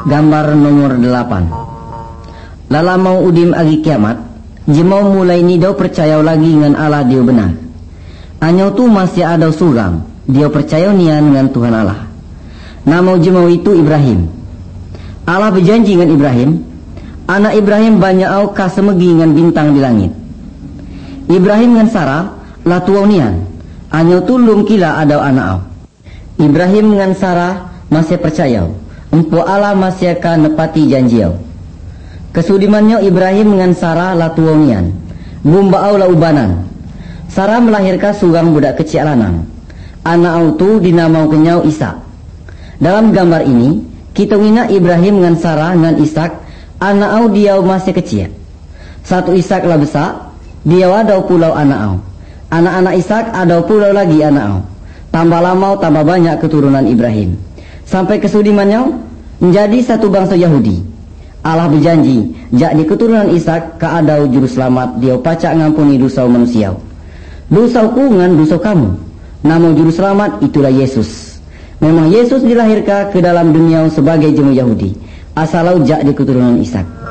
Gambar nomor 8. Lala mau udim agi kiamat, jemau mulai nidau percaya lagi dengan Allah dia benar. Anyau tu masih ada suram, dia percaya nian dengan Tuhan Allah. Nama jemau itu Ibrahim. Allah berjanji dengan Ibrahim, anak Ibrahim banyak au kasemegi dengan bintang di langit. Ibrahim dengan Sarah lah tuau nian, anyau tu lum kila ada anak au. Ibrahim dengan Sarah masih percaya, empu Allah masih akan nepati janji au. Kesudimannya Ibrahim dengan Sarah lah tuau nian, bumba au lah ubanan. Sarah melahirkan seorang budak kecil lanang. Anak au tu dinamau kenyau Ishak. Dalam gambar ini, kita ngina Ibrahim dengan Sarah dengan Ishak, anak au dia masih kecil. Satu Ishak lah besar, dia ada pulau anak au. Anak-anak Ishak ada pulau lagi anak au. Tambah lama tambah banyak keturunan Ibrahim. Sampai kesudimannya menjadi satu bangsa Yahudi. Allah berjanji, jak di keturunan Ishak ka ada juru selamat, dia pacak ngampuni dosa manusia. Dosaku dengan dosa kamu. Nama juru selamat itulah Yesus. Memang Yesus dilahirkan ke dalam dunia sebagai jemu Yahudi, asal jak di keturunan Ishak.